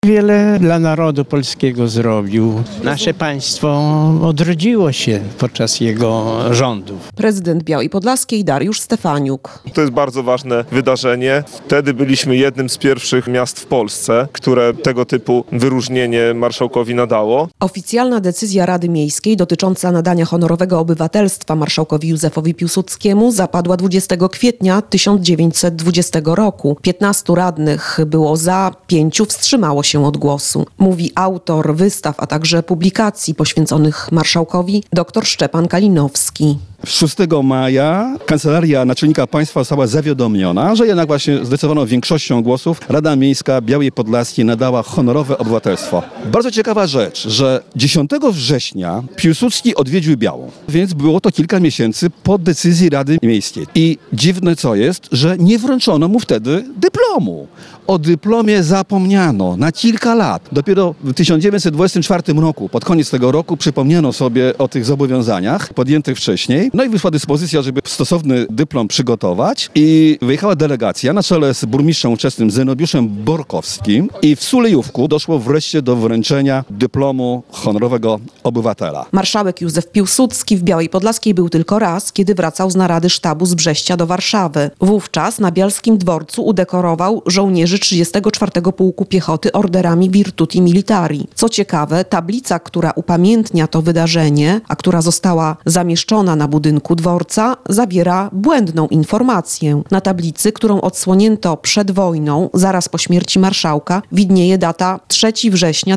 Wiele dla narodu polskiego zrobił. Nasze państwo odrodziło się podczas jego rządów. Prezydent Białej Podlaskiej Dariusz Stefaniuk. To jest bardzo ważne wydarzenie. Wtedy byliśmy jednym z pierwszych miast w Polsce, które tego typu wyróżnienie marszałkowi nadało. Oficjalna decyzja Rady Miejskiej dotycząca nadania honorowego obywatelstwa marszałkowi Józefowi Piłsudskiemu zapadła 20 kwietnia 1920 roku. 15 radnych było za, 5 wstrzymało się od głosu. Mówi autor wystaw, a także publikacji poświęconych marszałkowi dr Szczepan Kalinowski. 6 maja Kancelaria Naczelnika Państwa została zawiadomiona, że jednak właśnie zdecydowaną większością głosów Rada Miejska Białej Podlaskiej nadała honorowe obywatelstwo. Bardzo ciekawa rzecz, że 10 września Piłsudski odwiedził Białą, więc było to kilka miesięcy po decyzji Rady Miejskiej. I dziwne co jest, że nie wręczono mu wtedy dyplomu. O dyplomie zapomniano na kilka lat. Dopiero w 1924 roku, pod koniec tego roku, przypomniano sobie o tych zobowiązaniach podjętych wcześniej. No i wyszła dyspozycja, żeby stosowny dyplom przygotować i wyjechała delegacja na czele z burmistrzem ówczesnym Zenobiuszem Borkowskim i w Sulejówku doszło wreszcie do wręczenia dyplomu honorowego obywatela. Marszałek Józef Piłsudski w Białej Podlaskiej był tylko raz, kiedy wracał z narady sztabu z Brześcia do Warszawy. Wówczas na Bielskim Dworcu udekorował żołnierzy 34 Pułku Piechoty orderami Virtuti Militari. Co ciekawe, tablica, która upamiętnia to wydarzenie, a która została zamieszczona na budynku dworca, zawiera błędną informację. Na tablicy, którą odsłonięto przed wojną, zaraz po śmierci marszałka, widnieje data 3 września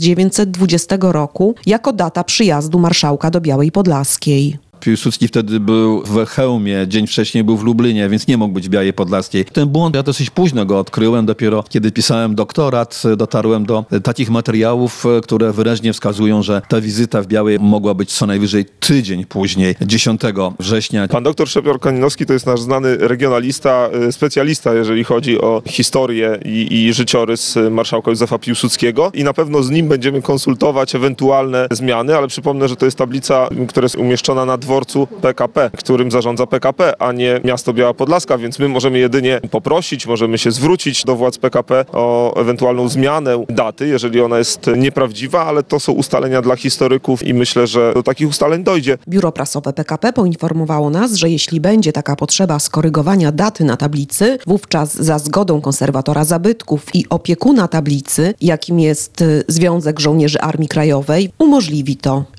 1920 roku jako data przyjazdu marszałka do Białej Podlaskiej. Piłsudski wtedy był w Chełmie, dzień wcześniej był w Lublinie, więc nie mógł być w Białej Podlaskiej. Ten błąd ja dosyć późno go odkryłem, dopiero kiedy pisałem doktorat, dotarłem do takich materiałów, które wyraźnie wskazują, że ta wizyta w Białej mogła być co najwyżej tydzień później, 10 września. Pan doktor Szczepan Kalinowski to jest nasz znany regionalista, specjalista, jeżeli chodzi o historię i życiorys marszałka Józefa Piłsudskiego i na pewno z nim będziemy konsultować ewentualne zmiany, ale przypomnę, że to jest tablica, która jest umieszczona na dworcu PKP, którym zarządza PKP, a nie miasto Biała Podlaska, więc my możemy jedynie poprosić, możemy się zwrócić do władz PKP o ewentualną zmianę daty, jeżeli ona jest nieprawdziwa, ale to są ustalenia dla historyków i myślę, że do takich ustaleń dojdzie. Biuro prasowe PKP poinformowało nas, że jeśli będzie taka potrzeba skorygowania daty na tablicy, wówczas za zgodą konserwatora zabytków i opiekuna tablicy, jakim jest Związek Żołnierzy Armii Krajowej, umożliwi to.